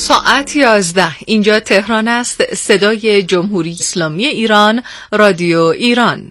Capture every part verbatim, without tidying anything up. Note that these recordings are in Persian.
ساعت یازده اینجا تهران است. صدای جمهوری اسلامی ایران، رادیو ایران.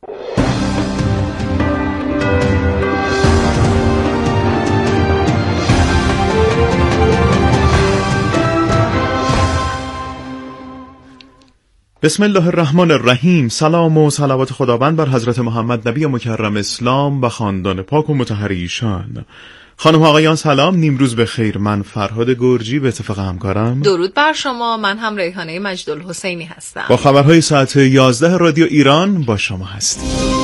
بسم الله الرحمن الرحیم. سلام و صلوات خداوند بر حضرت محمد نبی مکرم اسلام و خاندان پاک و مطهر ایشان. خانم و آقایان سلام، نیمروز بخیر. من فرهاد گرجی به اتفاق همکارم درود بر شما. من هم ریحانه مجدالحسینی هستم. با خبرهای ساعت یازده رادیو ایران با شما هستیم.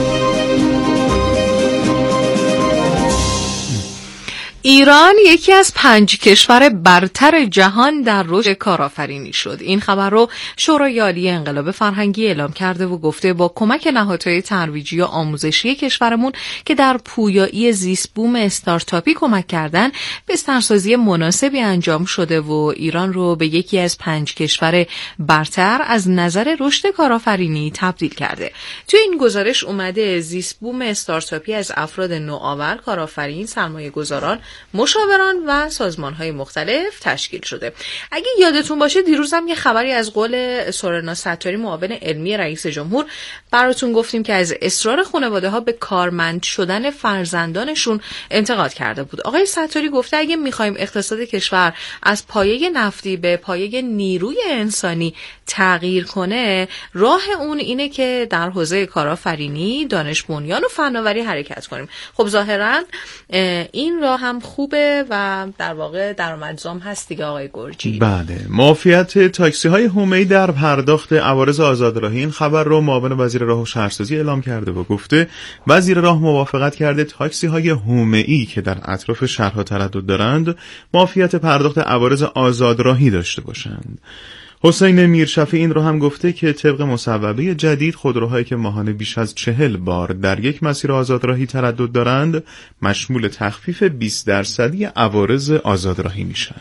ایران یکی از پنج کشور برتر جهان در رشد کارآفرینی شد. این خبر رو شورای عالی انقلاب فرهنگی اعلام کرده و گفته با کمک نهادهای ترویجی و آموزشی کشورمون که در پویایی زیست بوم استارتاپی کمک کردن، بسترسازی مناسبی انجام شده و ایران رو به یکی از پنج کشور برتر از نظر رشد کارآفرینی تبدیل کرده. تو این گزارش اومده زیست بوم استارتاپی از افراد نوآور، کارآفرین، سرمایه‌گذاران، مشاوران و سازمان‌های مختلف تشکیل شده. اگه یادتون باشه دیروزم یه خبری از قول سورنا ستاری، معاون علمی رئیس جمهور، براتون گفتیم که از اصرار خانواده‌ها به کارمند شدن فرزندانشون انتقاد کرده بود. آقای ستاری گفته اگه می‌خوایم اقتصاد کشور از پایه نفتی به پایه نیروی انسانی تغییر کنه، راه اون اینه که در حوزه کارآفرینی، دانش بنیان و فناوری حرکت کنیم. خب ظاهراً این راه هم خوبه و در واقع درآمدزام هست دیگه آقای گرجی. بله، معافیت تاکسی های حومه‌ای در پرداخت عوارض آزادراهی. این خبر رو معاون وزیر راه و شهرسازی اعلام کرده و گفته وزیر راه موافقت کرده تاکسی های حومه‌ای که در اطراف شهرها تردد دارند معافیت پرداخت عوارض آزادراهی داشته باشند. حسین میرشفیع این رو هم گفته که طبق مصوبه جدید خودروهایی که ماهانه بیش از چهل بار در یک مسیر آزادراهی تردد دارند مشمول تخفیف بیست درصدی عوارض آزادراهی میشن.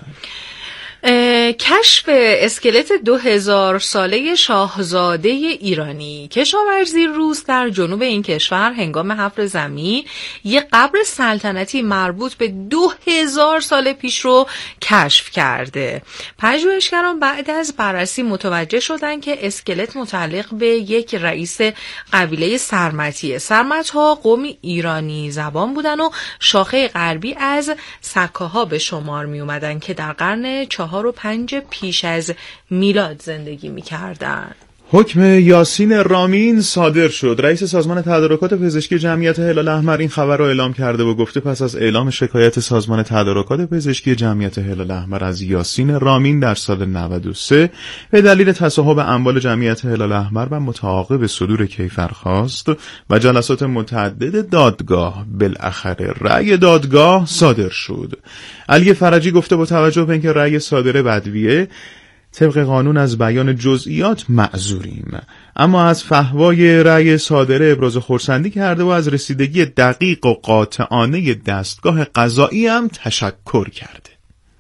کشف اسکلت دو هزار ساله شاهزاده ایرانی. کشاورزی روس در جنوب این کشور هنگام حفر زمین یک قبر سلطنتی مربوط به دو هزار سال پیش رو کشف کرده. پژوهشگران بعد از بررسی متوجه شدند که اسکلت متعلق به یک رئیس قبیله سرمتیه. سرمت‌ها قومی ایرانی زبان بودن و شاخه غربی از سکاها به شمار می اومدن که در قرن چهار و پنج پیش از میلاد زندگی می‌کردند. حکم یاسین رامین صادر شد. رئیس سازمان تدارکات پزشکی جمعیت هلال احمر این خبر را اعلام کرده و گفته پس از اعلام شکایت سازمان تدارکات پزشکی جمعیت هلال احمر از یاسین رامین در سال نود و سه به دلیل تصاحب اموال جمعیت هلال احمر و متعاقب صدور کیفرخواست و جلسات متعدد دادگاه بالاخره رأی دادگاه صادر شد. علی فرجی گفته با توجه به اینکه رأی صادره بدویه، طبق قانون از بیان جزئیات معذوریم، اما از فحوای رأی صادره ابراز خرسندی کرده و از رسیدگی دقیق و قاطعانه دستگاه قضایی هم تشکر کرده.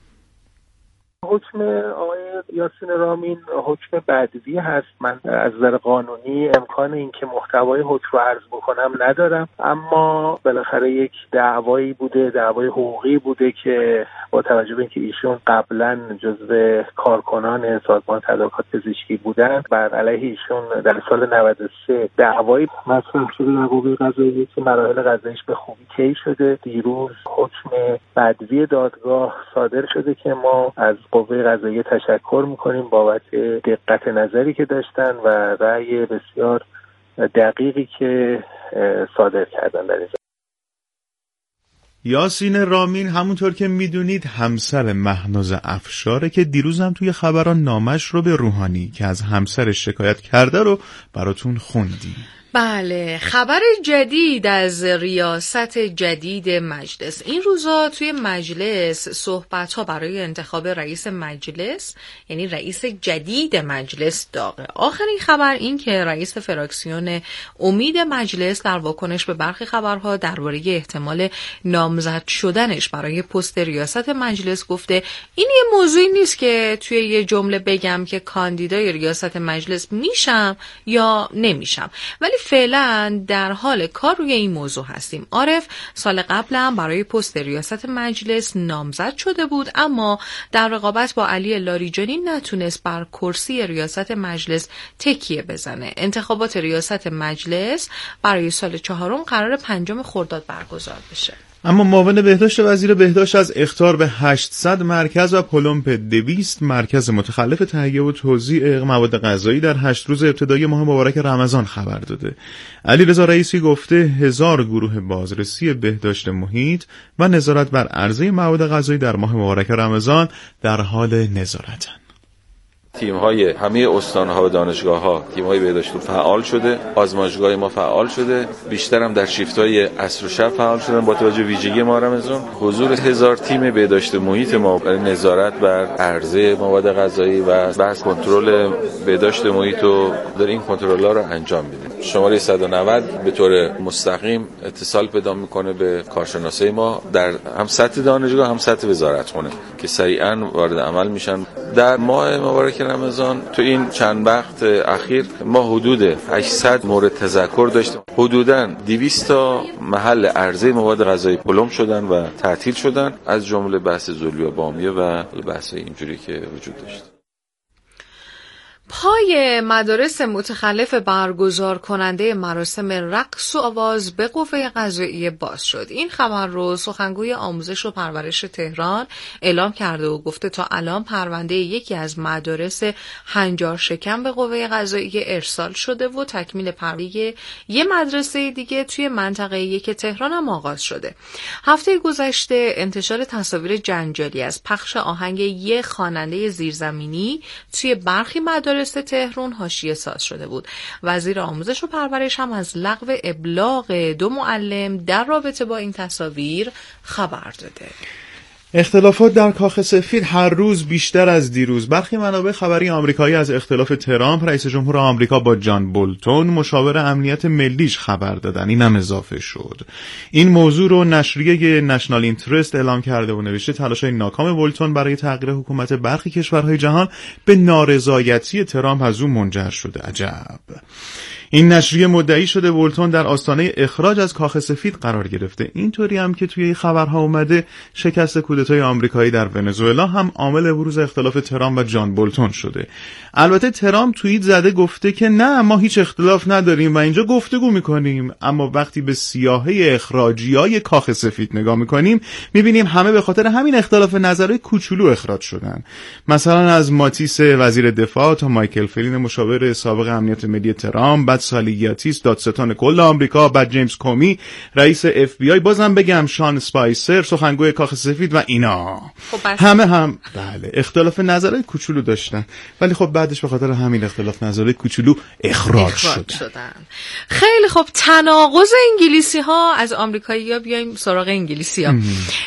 حکم آقای یاسین رامین حکم بدوی هست. من از نظر قانونی امکان این که محتوای حکم رو عرض بکنم ندارم، اما بالاخره یک دعوایی بوده، دعوای حقوقی بوده که با توجه به اینکه ایشون قبلا جزو کارکنان سازمان تدارکات پزشکی بودن، بر علیه ایشون در سال نود و سه دعوایی مطرح شده در قوه قضاییه که مراحل قضاییش به خوبی طی شده. دیروز حکم بدوی دادگاه صادر شده که ما از قوه قضاییه تشکر میکنیم بابت دقت نظری که داشتن و رأی بسیار دقیقی که صادر کردن در این. یاسین رامین همونطور که میدونید همسر مهناز افشاره که دیروز هم توی خبران نامش رو به روحانی که از همسرش شکایت کرده رو براتون خوندیم. بله، خبر جدید از ریاست جدید مجلس. این روزا توی مجلس صحبت‌ها برای انتخاب رئیس مجلس، یعنی رئیس جدید مجلس، داغه. آخرین خبر این که رئیس فراکسیون امید مجلس در واکنش به برخی خبرها درباره احتمال نامزد شدنش برای پست ریاست مجلس گفته این یه موضوعی نیست که توی یه جمله بگم که کاندیدای ریاست مجلس میشم یا نمیشم، ولی فعلا در حال کار روی این موضوع هستیم. عارف سال قبل هم برای پست ریاست مجلس نامزد شده بود، اما در رقابت با علی لاریجانی نتونست بر کرسی ریاست مجلس تکیه بزنه. انتخابات ریاست مجلس برای سال چهارم قرار پنجم خرداد برگزار بشه. اما معاون بهداشت وزیر بهداشت از اخطار به هشتصد مرکز و پلمپ دویست مرکز متخلف تهیه و توزیع مواد غذایی در هشت روز ابتدایی ماه مبارک رمضان خبر داده. علیرضا رئیسی گفته هزار گروه بازرسی بهداشت محیط و نظارت بر عرضه مواد غذایی در ماه مبارک رمضان در حال نظارتند. تیم‌های همه استان‌ها و دانشگاه‌ها، تیم‌های بهداشت فعال شده، آزمایشگاه ما فعال شده، بیشتر هم در شیفت‌های عصر و شب فعال شدن. با توجه ویژگی ماه رمضان حضور هزار تیم بهداشت محیط ما برای نظارت بر عرضه مواد غذایی و بحث کنترل بهداشت محیط و در این کنترل‌ها رو انجام میده. شماره صد و نود به طور مستقیم اتصال پیدا می‌کنه به کارشناسای ما در هم سطح دانشگاه هم سطح وزارتخونه که سریعاً وارد عمل میشن. در ماه مبارک رمضان تو این چند وقت اخیر ما حدود هشتصد مورد تذکر داشتیم. حدوداً دویست تا محل عرضه مواد غذایی پلم شدن و تعطیل شدن، از جمله بحث زولیه و بامیه و بحث اینجوری که وجود داشت. پای مدارس متخلف برگزار کننده مراسم رقص و آواز به قوه قضاییه باز شد. این خبر رو سخنگوی آموزش و پرورش تهران اعلام کرده و گفته تا الان پرونده یکی از مدارس هنجار شکم به قوه قضاییه ارسال شده و تکمیل پرونده یه مدرسه دیگه توی منطقه یک تهران هم آغاز شده. هفته گذشته انتشار تصاویر جنجالی از پخش آهنگ یه خواننده زیرزمینی توی برخی مدارس تهران حاشیه ساز شده بود. وزیر آموزش و پرورش هم از لغو ابلاغ دو معلم در رابطه با این تصاویر خبر داده. اختلافات در کاخ سفید هر روز بیشتر از دیروز. برخی منابع خبری آمریکایی از اختلاف ترامپ رئیس جمهور آمریکا با جان بولتون مشاور امنیت ملیش خبر دادن. اینم اضافه شد. این موضوع رو نشریه نشنال اینترست اعلام کرده و نوشته تلاش‌های ناکام بولتون برای تغییر حکومت برخی کشورهای جهان به نارضایتی ترامپ از او منجر شده. عجب. این نشریه مدعی شده بولتون در آستانه اخراج از کاخ سفید قرار گرفته. اینطوری هم که توی خبرها اومده شکست کودتای آمریکایی در ونزوئلا هم عامل بروز اختلاف ترامپ و جان بولتون شده. البته ترامپ توییت زده گفته که نه ما هیچ اختلاف نداریم و اینجا گفتگو میکنیم، اما وقتی به سیاهه اخراجیای کاخ سفید نگاه میکنیم میبینیم همه به خاطر همین اختلاف نظرهای کوچولو اخراج شدن. مثلا از ماتیس وزیر دفاع تا مایکل فلین مشاور سابق امنیت ملی ترامپ، بعد سالیگیاتیس دادستان کل آمریکا، بعد جیمز کومی رئیس اف بی آی، بازم بگم شان اسپایسر سخنگوی کاخ سفید و اینا همه هم بله اختلاف نظرهای کوچولو داشتن، ولی خب بعدش به خاطر همین اختلاف نظرهای کوچولو اخراج, اخراج شدن. شدن. خیلی خب تناقض انگلیسی ها از آمریکایی ها. بیایم سراغ انگلیسی ها.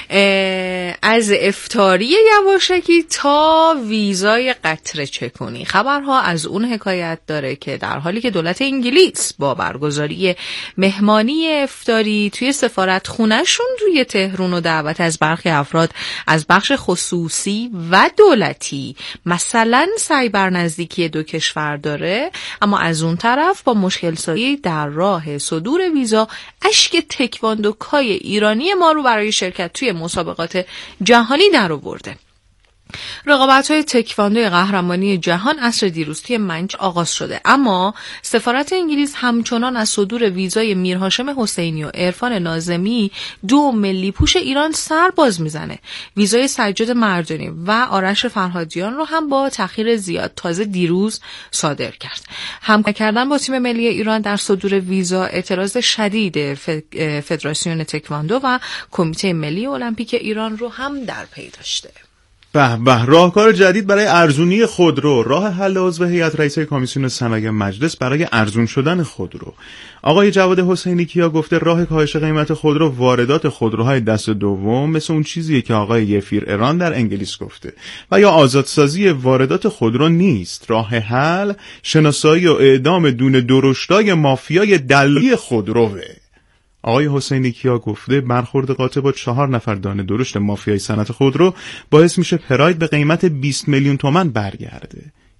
از افطاری یواشکی تا ویزای قطره چکونی خبرها از اون حکایت داره که در حالی که دولت انگلیس با برگزاری مهمانی افطاری توی سفارت خونه‌شون توی تهران و دعوت از برخی افراد از بخش خصوصی و دولتی مثلا سعی بر نزدیکی دو کشور داره، اما از اون طرف با مشکل سازی در راه صدور ویزا اشک تکواندوکای ایرانی ما رو برای شرکت توی مسابقات جهانی در آورده. رقابت‌های تکواندو قهرمانی جهان عصر دیروز توی منچ آغاز شده، اما سفارت انگلیس همچنان از صدور ویزای میرهاشم حسینی و عرفان ناظمی دو ملی پوش ایران سر باز میزنه. ویزای سجاد مردانی و آرش فرهادیان رو هم با تأخیر زیاد تازه دیروز صادر کرد. همکاری کردن با تیم ملی ایران در صدور ویزا اعتراض شدید فدراسیون تکواندو و کمیته ملی المپیک ایران رو هم در پی داشته. به به راهکار جدید برای ارزونی خودرو، راه حل عضو هیئت رئیسه کمیسیون صنایع مجلس برای ارزون شدن خودرو. آقای جواد حسینی کیا گفته راه کاهش قیمت خودرو واردات خودروهای دست دوم مثل اون چیزیه که آقای یفیر ایران در انگلیس گفته و یا آزادسازی واردات خودرو نیست. راه حل شناسایی و اعدام دونه درشتای مافیای دلالی خودروه. آقای حسینی کیا گفته برخورد قاطع با چهار نفر دانه درشت مافیای صنعت خودرو باعث میشه پراید به قیمت بیست میلیون تومان برگرده.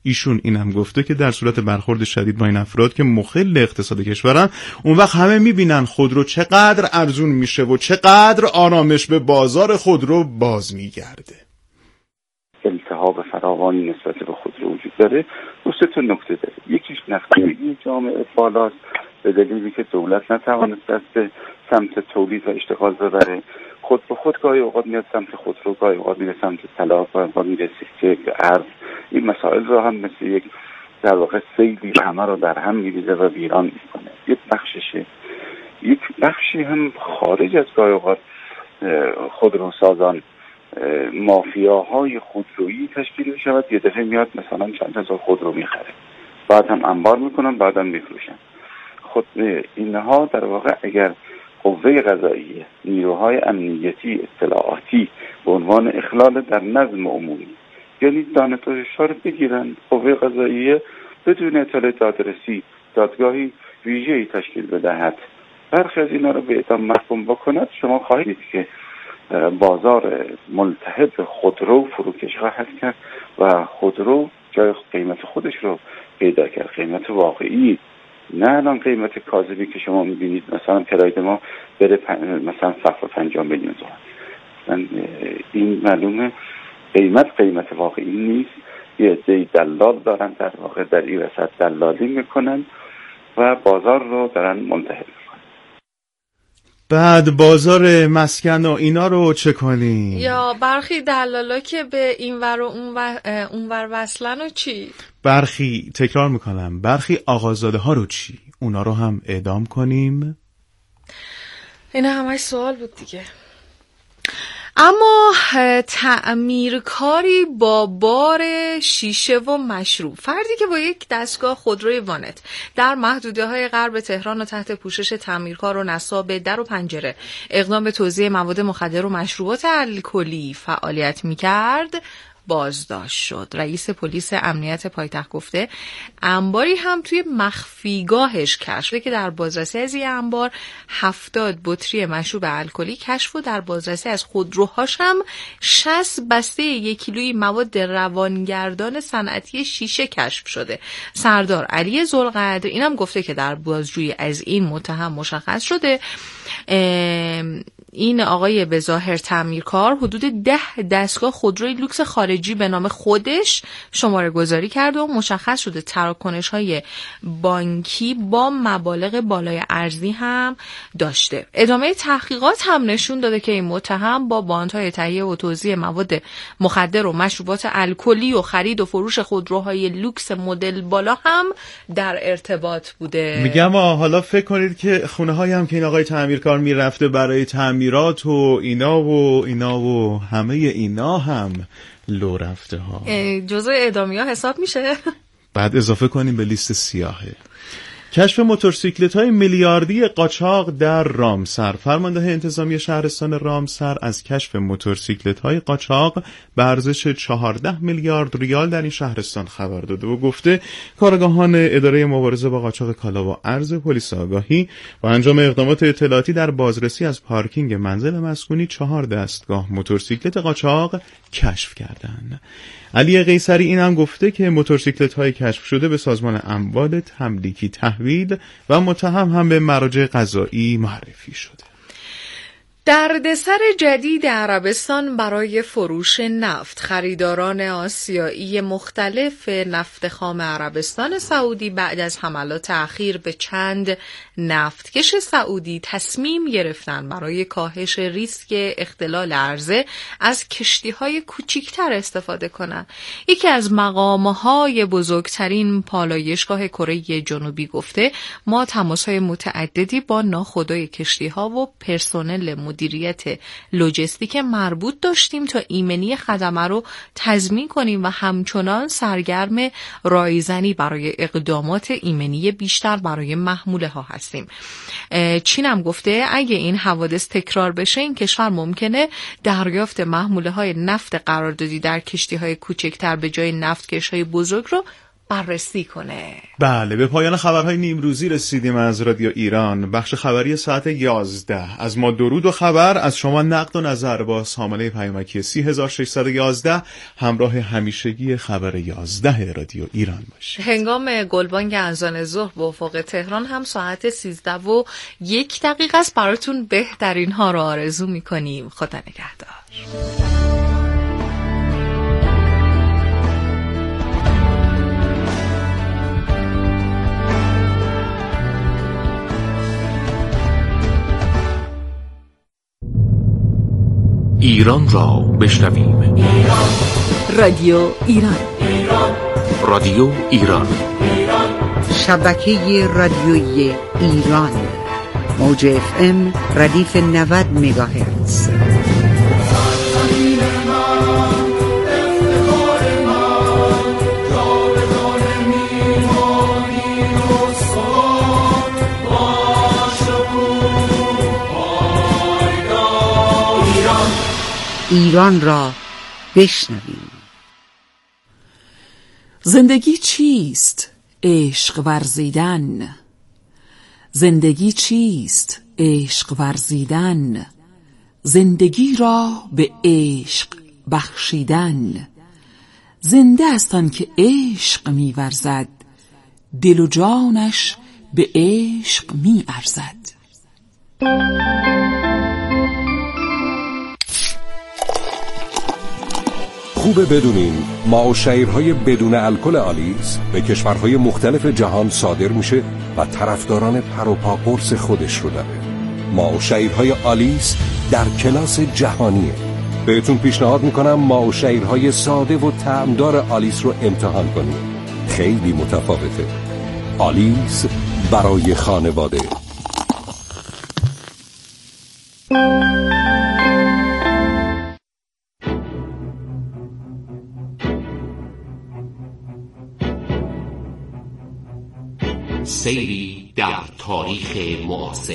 ایشون اینم گفته که در صورت برخورد شدید با این افراد که مخل اقتصاد کشورن، اون وقت همه میبینن خودرو چقدر ارزون میشه و چقدر آرامش به بازار خودرو باز میگرده. التهاب فراوانی نسبت به خودرو وجود داره. دو سه تا نکته داره. یکیش نفقه‌ای جامعه بالاست به دلیلی که دولت نتوانست دست سمت تولید و اشتغال ببره. خود به خود گاهی اوقات میاد سمت خودرو، گاهی اوقات میره سمت طلا، گاهی اوقات میره سکه ارز. این مسائل رو هم مثل یک در واقع سیلی همه رو در هم میریزه و ویران میکنه. یک بخششه. یک بخشی هم خارج از گاهی اوقات خودروسازان مافیاهای خودرویی تشکیل میشود. یه دفعه میاد مثلا چند هزار خودرو میخره، بعد هم انبار میکنن، بعد هم میفروشن. خود اینها در واقع اگر قوه قضاییه، نیروهای امنیتی اطلاعاتی به عنوان اخلال در نظم عمومی یعنی دانش‌ها رو بگیرن، قوه قضاییه بدون اطلاع دادرسی دادگاهی ویژه‌ای تشکیل بدهد، برخی از اینا رو به اعدام محکوم بکند، شما خواهید دید که بازار ملتهب خودرو فروکش خواهد کرد و خودرو جای قیمت خودش رو پیدا کرد، قیمت واقعی، نه الان قیمت کاذبی که شما میبینید مثلا پراید ما بره مثلا سقف پنجاه میلیون تومان. این معلومه قیمت قیمت واقعی نیست. یه عده دلال دارن در واقع در این وسط دلالی میکنن و بازار رو دارن منتهی میکنن. بعد بازار مسکن و اینا رو چه کنیم؟ یا برخی دلالا که به این ور و اون ور, اون ور وصلن و چی؟ برخی، تکرار میکنم، برخی آقازاده ها رو چی؟ اونا رو هم اعدام کنیم؟ این همش سوال بود دیگه. اما تعمیرکاری با بار شیشه و مشروب، فردی که با یک دستگاه خودروی وانت در محدوده‌های غرب تهران و تحت پوشش تعمیرکار و نصاب در و پنجره اقدام به توزیع مواد مخدر و مشروبات الکلی فعالیت می‌کرد، بازداشت شد. رئیس پلیس امنیت پایتخت گفته انباری هم توی مخفیگاهش کشف شده که در بازرسی از این انبار هفتاد بطری مشروب الکلی کشف و در بازرسی از خودروهاش هم شصت بسته یک کیلویی مواد روانگردان صنعتی شیشه کشف شده. سردار علی ذوالقدر اینم گفته که در بازجویی از این متهم مشخص شده این آقای به ظاهر تعمیرکار حدود ده دستگاه خودروی لوکس خارجی به نام خودش شماره گذاری کرده و مشخص شده تراکنش‌های بانکی با مبالغ بالای ارزی هم داشته. ادامه تحقیقات هم نشون داده که این متهم با باندهای تهیه و توزیع مواد مخدر و مشروبات الکلی و خرید و فروش خودروهای لوکس مدل بالا هم در ارتباط بوده. میگم حالا فکر کنید که خونه هایی هم که این آقای تعمیرکار میرفته برای تعمیرات و اینا و اینا و همه اینا هم لو رفته ها، جزء اعدامی ها حساب میشه. بعد اضافه کنیم به لیست سیاهه. کشف موتورسیکلت های میلیاردی قاچاق در رامسر. فرمانده انتظامی شهرستان رامسر از کشف موتورسیکلت های قاچاق به ارزش چهارده میلیارد ریال در این شهرستان خبر داده و گفته کارآگاهان اداره مبارزه با قاچاق کالا و ارز پلیس آگاهی و انجام اقدامات اطلاعاتی در بازرسی از پارکینگ منزل مسکونی چهار دستگاه موتورسیکلت قاچاق کشف کردند. علی قیصری این هم گفته که موتورسیکلت های کشف شده به سازمان اموال تملیکی تحویل و متهم هم به مراجع قضایی معرفی شده. دردسر جدید عربستان برای فروش نفت. خریداران آسیایی مختلف نفت خام عربستان سعودی بعد از حملات اخیر به چند نفتکش سعودی تصمیم گرفتن برای کاهش ریسک اختلال عرضه از کشتی‌های کوچکتر استفاده کنند. یکی از مقام‌های بزرگترین پالایشگاه کره جنوبی گفته ما تماس‌های متعددی با ناخودآگاه کشتی‌ها و پرسنل مدیریت لوجستیک مربوط داشتیم تا ایمنی خدمه رو تضمین کنیم و همچنان سرگرم رایزنی برای اقدامات ایمنی بیشتر برای محموله ها هستیم. چین هم گفته اگه این حوادث تکرار بشه این کشور ممکنه دریافت محموله های نفت قراردادی در کشتی های کوچکتر به جای نفتکش های بزرگ رو بررسی کنه. بله، به پایان خبرهای نیمروزی رسیدیم از رادیو ایران. بخش خبری ساعت یازده از ما درود و خبر، از شما نقد و نظر با سامانه پیامکی سی هزار و ششصد و یازده همراه همیشگی خبر یازده رادیو ایران باشه. هنگام گلبانگ اذان ظهر به افق تهران هم ساعت سیزده و یک دقیقه است. براتون بهترین ها رو آرزو میکنیم. خدا نگهدار. ایران را بشنویم. رادیو ایران. رادیو ایران. شبکه رادیویی ایران. موج اف ام ردیف نود مگاهرتز. ایران را بشنویم. زندگی چیست؟ عشق ورزیدن. زندگی چیست؟ عشق ورزیدن. زندگی را به عشق بخشیدن. زنده است آن که عشق می ورزد، دل و جانش به عشق می ارزد. خوبه بدونین معاشیرهای بدون الکل آلیس به کشورهای مختلف جهان صادر میشه و طرفداران پر و پا قرص خودش رو داره. معاشیرهای آلیس در کلاس جهانیه. بهتون پیشنهاد میکنم معاشیرهای ساده و طعمدار آلیس رو امتحان کنید. خیلی متفاوته. آلیس برای خانواده. سیری در تاریخ معاصر.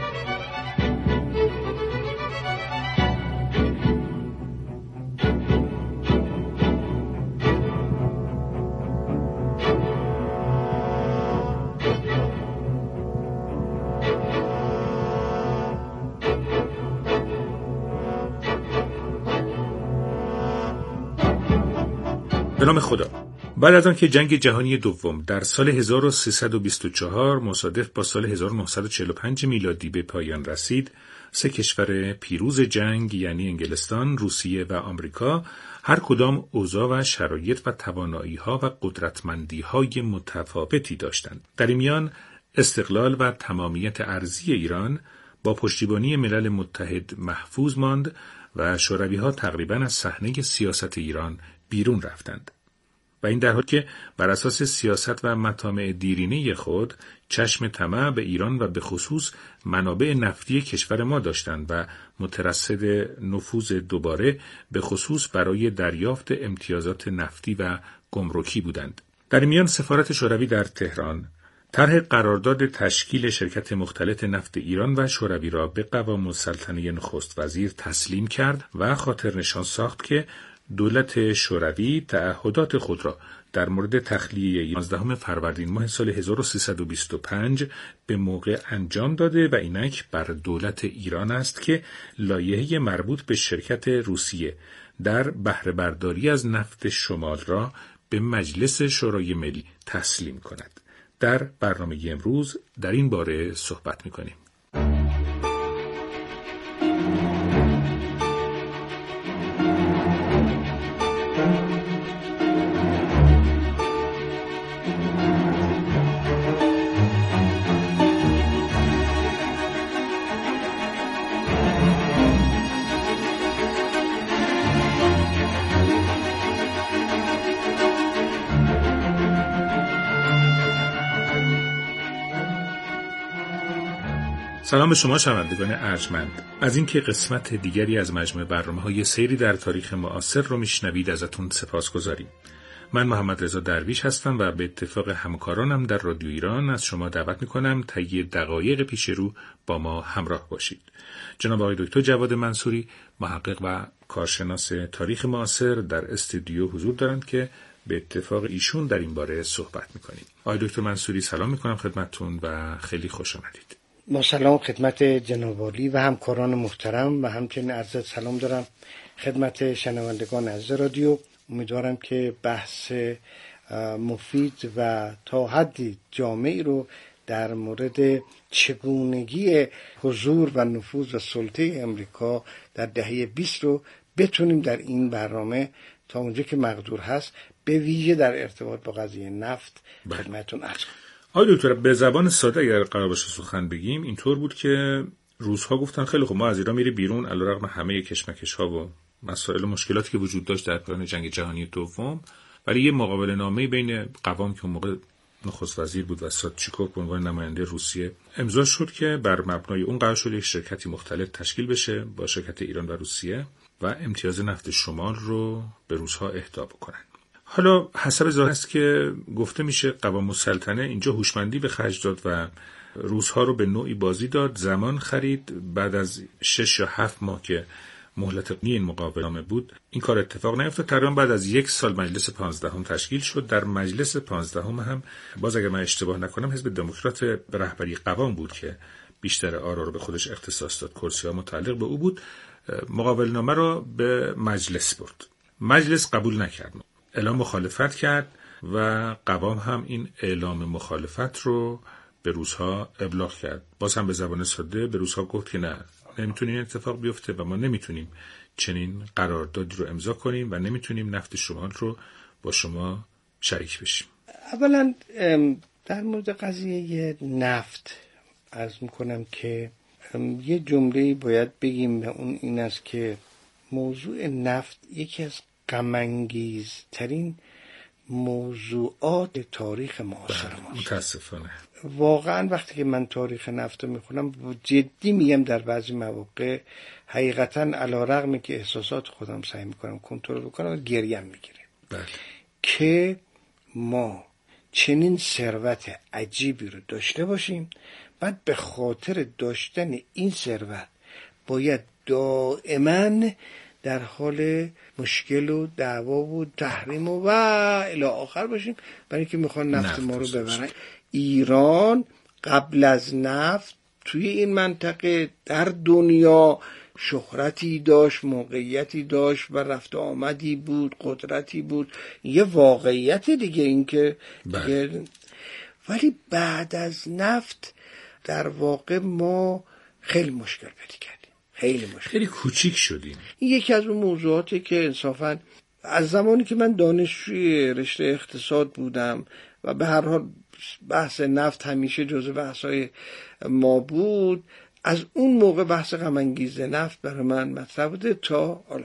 به نام خدا. بعد از آن که جنگ جهانی دوم در سال هزار و سیصد و بیست و چهار مصادف با سال هزار و نهصد و چهل و پنج میلادی به پایان رسید، سه کشور پیروز جنگ یعنی انگلستان، روسیه و آمریکا هر کدام اوضاع و شرایط و توانایی‌ها و قدرتمندی‌های متفاوتی داشتند. در این میان استقلال و تمامیت ارضی ایران با پشتیبانی ملل متحد محفوظ ماند و شوروی‌ها تقریباً از صحنه سیاست ایران بیرون رفتند. و این در حالی که بر اساس سیاست و مطامع دیرینه خود چشم طمع به ایران و به خصوص منابع نفتی کشور ما داشتند و مترصد نفوذ دوباره به خصوص برای دریافت امتیازات نفتی و گمرکی بودند. در میان سفارت شوروی در تهران طرح قرارداد تشکیل شرکت مختلط نفت ایران و شوروی را به قوام السلطنه نخست وزیر تسلیم کرد و خاطر نشان ساخت که دولت شوروی تعهدات خود را در مورد تخلیه یازدهم فروردین ماه سال هزار و سیصد و بیست و پنج به موقع انجام داده و اینک بر دولت ایران است که لایحه مربوط به شرکت روسیه در بهره برداری از نفت شمال را به مجلس شورای ملی تسلیم کند. در برنامه امروز در این باره صحبت می‌کنیم. سلام به شما شنوندگان ارجمند. از اینکه قسمت دیگری از مجموعه برنامه‌های سیری در تاریخ معاصر رو میشنوید ازتون سپاسگزاریم. من محمد رضا درویش هستم و به اتفاق همکارانم در رادیو ایران از شما دعوت میکنم طی دقایق پیش رو با ما همراه باشید. جناب آقای دکتر جواد منصوری، محقق و کارشناس تاریخ معاصر در استودیو حضور دارند که به اتفاق ایشون در این باره صحبت میکنیم. آقای دکتر منصوری سلام میکنم خدمتتون و خیلی خوش آمدید. با سلام خدمت جناب عالی و همکاران محترم و همچنین عرض سلام دارم خدمت شنوندگان عزیز رادیو. امیدوارم که بحث مفید و تا حدی جامعی رو در مورد چگونگی حضور و نفوذ و سلطه امریکا در دهه بیست رو بتونیم در این برنامه تا اونجا که مقدور هست به ویژه در ارتباط با قضیه نفت خدمتتون عرض کنم. آقای دکتر به زبان ساده اگر قرار باشه سخن بگیم اینطور بود که روزها گفتن خیلی خوب ما از ایران میری بیرون علیرغم همه کشمکش ها و مسائل و مشکلاتی که وجود داشت در پایان جنگ جهانی دوم، ولی یه مقابله نامه بین قوام که اون موقع نخست وزیر بود و سادچیکوف به عنوان نماینده روسیه امضا شد که بر مبنای اون قرار شد یک شرکتی مختلف تشکیل بشه با شرکت ایران و روسیه و امتیاز نفت شمال رو به روس‌ها اهدا بکنن. حالا حسب ظاهر است که گفته میشه قوام السلطنه اینجا هوشمندی به خرج داد و روس‌ها رو به نوعی بازی داد، زمان خرید. بعد از شش یا هفت ماه که مهلت این مقابله بود این کار اتفاق نیفتاد. تقریبا بعد از یک سال مجلس پانزدهم تشکیل شد. در مجلس پانزدهم هم باز اگر من اشتباه نکنم حزب دموکرات به رهبری قوام بود که بیشتر آرا رو به خودش اختصاص داد، کرسی‌ها متعلق به او بود. مقابله نامه رو به مجلس برد، مجلس قبول نکرد، اعلام مخالفت کرد و قوام هم این اعلام مخالفت رو به روس‌ها ابلاغ کرد. باز هم به زبان ساده به روس‌ها گفت که نه، نمیتونین این اتفاق بیفته و ما نمیتونیم چنین قراردادی رو امضا کنیم و نمیتونیم نفت شمال رو با شما شریک بشیم. اولا در مورد قضیه نفت عرض میکنم که یه جمله باید بگیم، اون این است که موضوع نفت یکی از غم‌انگیزترین موضوعات تاریخ معاصر ماست. متاسفانه واقعا وقتی که من تاریخ نفت رو میخونم جدی میگم در بعضی مواقع حقیقتا علیرغم که احساسات خودم سعی میکنم کنترل بکنم گریم میگیره بله. که ما چنین ثروت عجیبی رو داشته باشیم، بعد به خاطر داشتن این ثروت باید دائما در حال مشکل و دعوا و تحریم و, و الی آخر باشیم برای اینکه میخوان نفت, نفت ما رو ببرن. ایران قبل از نفت توی این منطقه در دنیا شهرتی داشت، موقعیتی داشت و رفت آمدی بود، قدرتی بود، یه واقعیت دیگه این که دیگه. ولی بعد از نفت در واقع ما خیلی مشکل پیدا کردیم، خیلی مشکل، خیلی کوچیک شدیم. این یکی از اون موضوعاتی که انصافا از زمانی که من دانشجوی رشته اقتصاد بودم و به هر حال بحث نفت همیشه جزو بحث‌های ما بود، از اون موقع بحث غم‌انگیز نفت برای من مطرح بوده تا حالا.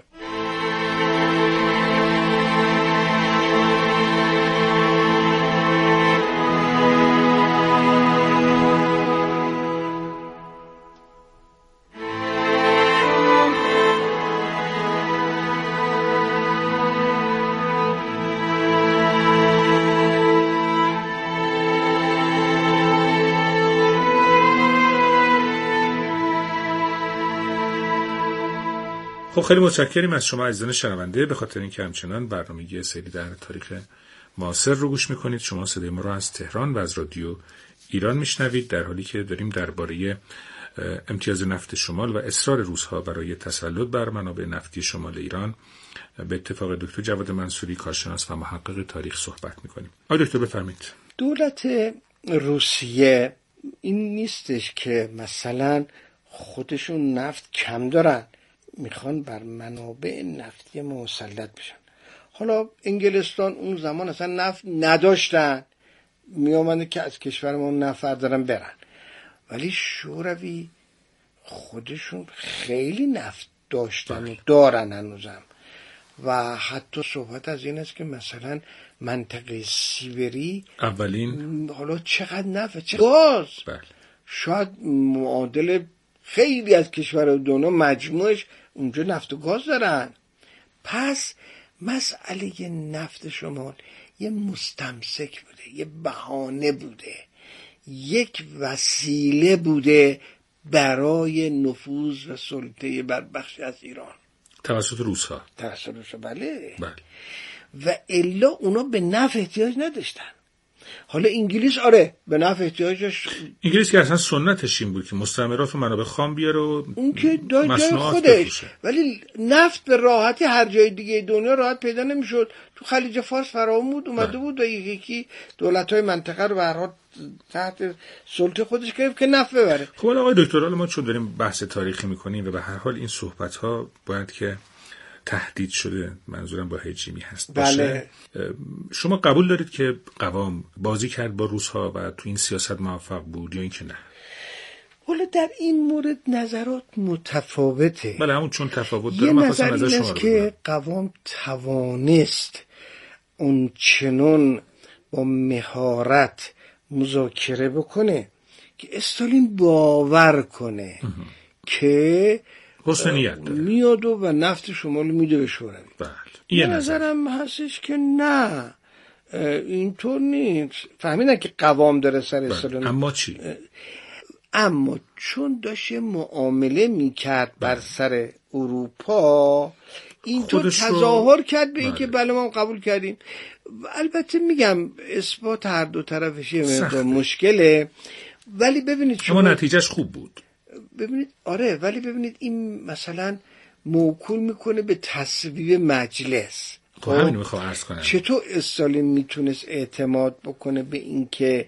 خب خیلی متشکریم از شما عزیزان شنونده به خاطر اینکه همچنان برنامه سری در تاریخ معاصر رو گوش میکنید. شما صدای ما رو از تهران و از رادیو ایران میشنوید در حالی که داریم درباره امتیاز نفت شمال و اصرار روس‌ها برای تسلط بر منابع نفتی شمال ایران به اتفاق دکتر جواد منصوری کارشناس و محقق تاریخ صحبت میکنیم. آقای دکتر بفرمایید. دولت روسیه این نیستش که مثلا خودشون نفت کم دارن میخوان بر منابع نفتی مسلط بشن. حالا انگلستان اون زمان اصلا نفت نداشتن، میامده که از کشور ما نفت دارن برن، ولی شوروی خودشون خیلی نفت داشتن و دارن هنوزم. و حتی صحبت از این است که مثلا منطقه سیبری اولین حالا چقدر نفت، چقدر گاز، بله. شاید معادل خیلی از کشورهای دنیا مجموعش اونجا نفت و گاز دارن. پس مسئله نفت شمال یه مستمسک بوده، یه بهانه بوده، یک وسیله بوده برای نفوذ و سلطه بر بخشی از ایران توسط روس‌ها. توسط روس‌ها بله. بله. و الا اونا به نفع احتیاج نداشتن. حالا انگلیس آره به نفع احتیاجش، انگلیس که اصلا سنتش این بود که مستعمرات و منابع خام بیاره و اون که جای خودش، ولی نفت به راحتی هر جای دیگه دنیا راحت پیدا نمیشد. تو خلیج فارس فراهم بود، اومده بود و یکی دولت‌های منطقه رو به هر حال تحت سلطه خودش گرفت که نفت ببره. خب آقای دکتر، حالا ما چون داریم بحث تاریخی میکنیم و به هر حال این صحبت‌ها باید که تهدید شده، منظورم با هیجیمی هست باشه. بله. شما قبول دارید که قوام بازی کرد با روس‌ها و تو این سیاست موفق بود یا اینکه نه؟ حالا در این مورد نظرات متفاوته. بله همون چون تفاوت داره یه من نظر نظر این شما است که قوام توانست اون چنون با مهارت مذاکره بکنه که استالین باور کنه که حسنیت داره میاد و نفت شمال میده به شوروی. بله. یه نظرم هستش که نه اینطور نیست. فهمیدن که قوام داره سر استالین. اما چی؟ اما چون داشت معامله میکرد بر سر اروپا، اینطور تظاهر کرد به این که بله ما قبول کردیم. البته میگم اثبات هر دو طرفش یه مقدار مشکله، ولی ببینید شما اما نتیجهش خوب بود. ببینید آره، ولی ببینید این مثلا موکول میکنه به تصویب مجلس. خب همین میخوام عرض کنم چطور استالین میتونست اعتماد بکنه به این که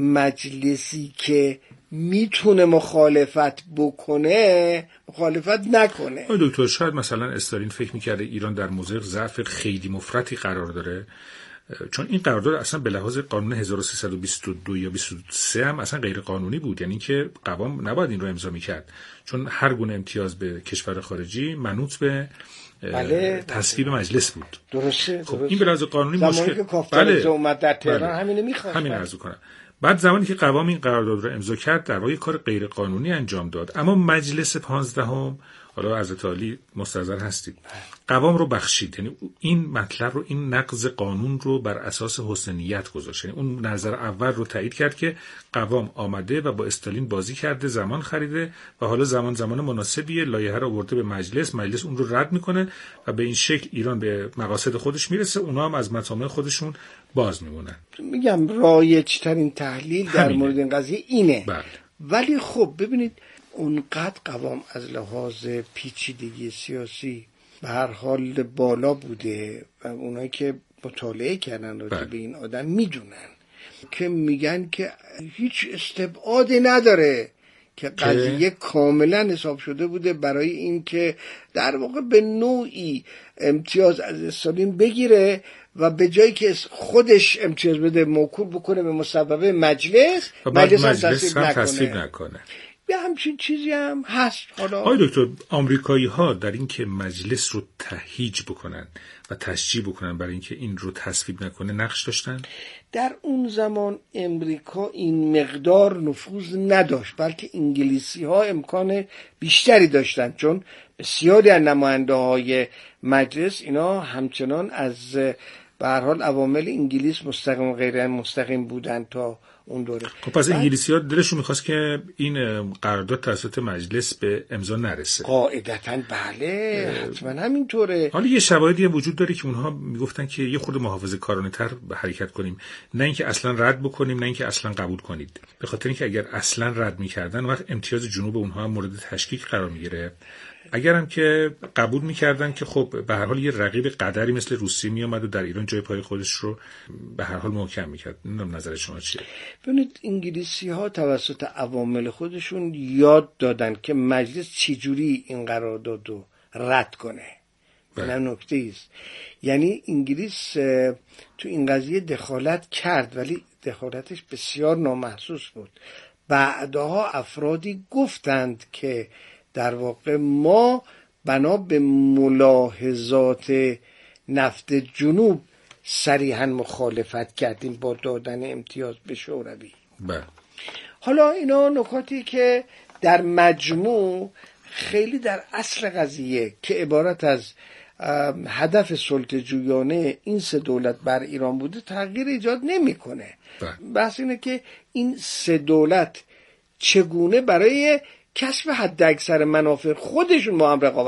مجلسی که میتونه مخالفت بکنه مخالفت نکنه؟ آقای دکتر شاید مثلا استالین فکر میکرده ایران در موضع ضعف خیلی مفرطی قرار داره، چون این قرارداد اصلا به لحاظ قانون هزار و سیصد و بیست و دو یا بیست و سه هم اصلا غیر قانونی بود، یعنی که قوام نباید این رو امضا میکرد، چون هر گونه امتیاز به کشور خارجی منوط به بله تصویب مجلس بود. درسته. خب این به لحاظ قانونی مشکل. زمانی که کافتان اومد در تهران بله. همینو میخواست. همین عرض کنم. بعد زمانی که قوام این قرارداد رو امضا کرد در واقع کار غیر قانونی انجام داد، اما مجلس پانزدهم، حالا حضرت عالی مستحضر هستید، قوام رو بخشید، یعنی این مطلب رو، این نقض قانون رو بر اساس حسن نیت گذاشت، یعنی اون نظر اول رو تایید کرد که قوام آمده و با استالین بازی کرده، زمان خریده و حالا زمان زمان مناسبیه، لایحه رو آورده به مجلس، مجلس اون رو رد میکنه و به این شکل ایران به مقاصد خودش میرسه، اونها هم از مطامع خودشون باز میمونن. میگم رایج ترین تحلیل در همینه. مورد این قضیه اینه. بله. ولی خب ببینید اونقدر قوام از لحاظ پیچیدگی سیاسی به هر حال بالا بوده و اونایی که مطالعه کردن راجع به این آدم میدونن که میگن که هیچ استبعادی نداره که قضیه کاملا حساب شده بوده برای این که در واقع به نوعی امتیاز از استالین بگیره و به جایی که خودش امتیاز بده موکول بکنه به مصوبه مجلس و بعد مجلس, مجلس هم هم تصویب نکنه. یه همچین چیزی هم هست. حالا آقای دکتر، آمریکایی ها در این که مجلس رو تهییج بکنن و تشجیع بکنن برای اینکه این رو تصویب نکنه نقش داشتن؟ در اون زمان امریکا این مقدار نفوذ نداشت، بلکه انگلیسی ها امکان بیشتری داشتن، چون بسیاری از نماینده های مجلس اینا همچنان از به هر حال عوامل انگلیس مستقیم و غیر مستقیم بودن تا اون دوره. خب پس انگلیسی ها دلشون میخواست که این قرارداد توسط مجلس به امضا نرسه. قاعدتاً بله، حتما همینطوره. حالا یه شواهدی هم وجود داره که اونها میگفتن که یه خورده محافظه‌کارانه تر حرکت کنیم، نه اینکه اصلا رد بکنیم، نه اینکه اصلا قبول کنید، به خاطر اینکه اگر اصلا رد میکردن وقت امتیاز جنوب اونها هم مورد تشکیک قرار میگیره، اگرم که قبول میکردن که خب به هر حال یه رقیب قدری مثل روسیه میامد و در ایران جای پای خودش رو به هر حال محکم میکرد. نمیدونم نظر شما چیه؟ ببینید انگلیسی ها توسط عوامل خودشون یاد دادن که مجلس چجوری این قرارداد رو رد کنه. این نکته است. یعنی انگلیس تو این قضیه دخالت کرد ولی دخالتش بسیار نامحسوس بود. بعدها افرادی گفتند که در واقع ما بنا به ملاحظات نفت جنوب صریحاً مخالفت کردیم با دادن امتیاز به شوروی. بله. حالا اینا نکاتی که در مجموع خیلی در اصل قضیه که عبارت از هدف سلطه‌جویانه این سه دولت بر ایران بوده تغییر ایجاد نمی‌کنه. بحث اینه که این سه دولت چگونه برای کسب حد اکثر منافع خودشون با هم رقابت